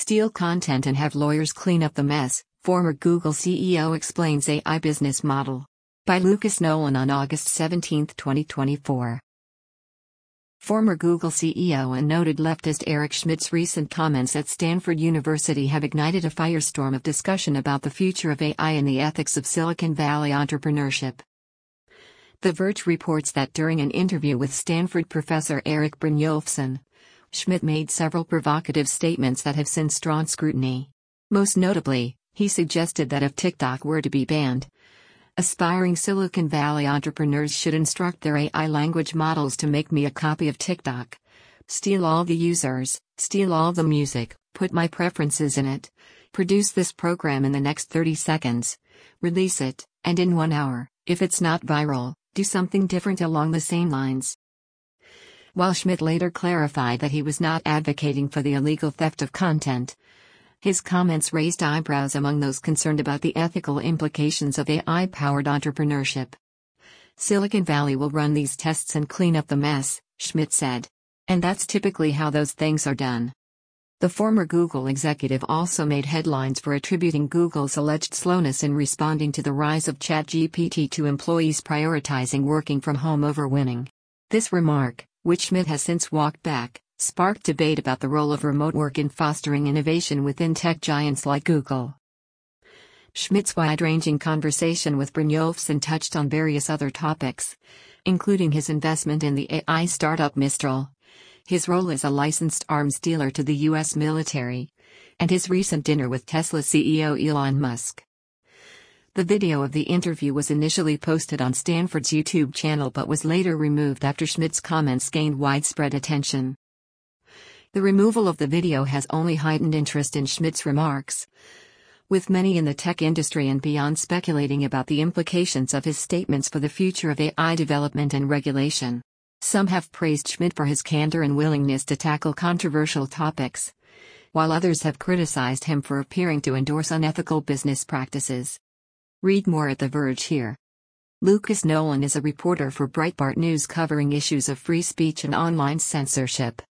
Steal content and have lawyers clean up the mess, former Google CEO explains AI business model. By Lucas Nolan on August 17, 2024. Former Google CEO and noted leftist Eric Schmidt's recent comments at Stanford University have ignited a firestorm of discussion about the future of AI and the ethics of Silicon Valley entrepreneurship. The Verge reports that during an interview with Stanford professor Eric Brynjolfsson, Schmidt made several provocative statements that have since drawn scrutiny. Most notably, he suggested that if TikTok were to be banned, aspiring Silicon Valley entrepreneurs should instruct their AI language models to make me a copy of TikTok. Steal all the users, steal all the music, put my preferences in it, produce this program in the next 30 seconds, release it, and in 1 hour, if it's not viral, do something different along the same lines. While Schmidt later clarified that he was not advocating for the illegal theft of content, his comments raised eyebrows among those concerned about the ethical implications of AI-powered entrepreneurship. Silicon Valley will run these tests and clean up the mess, Schmidt said. And that's typically how those things are done. The former Google executive also made headlines for attributing Google's alleged slowness in responding to the rise of ChatGPT to employees prioritizing working from home over winning. This remark, which Schmidt has since walked back, sparked debate about the role of remote work in fostering innovation within tech giants like Google. Schmidt's wide-ranging conversation with Brynjolfsson touched on various other topics, including his investment in the AI startup Mistral, his role as a licensed arms dealer to the U.S. military, and his recent dinner with Tesla CEO Elon Musk. The video of the interview was initially posted on Stanford's YouTube channel but was later removed after Schmidt's comments gained widespread attention. The removal of the video has only heightened interest in Schmidt's remarks, with many in the tech industry and beyond speculating about the implications of his statements for the future of AI development and regulation. Some have praised Schmidt for his candor and willingness to tackle controversial topics, while others have criticized him for appearing to endorse unethical business practices. Read more at The Verge here. Lucas Nolan is a reporter for Breitbart News covering issues of free speech and online censorship.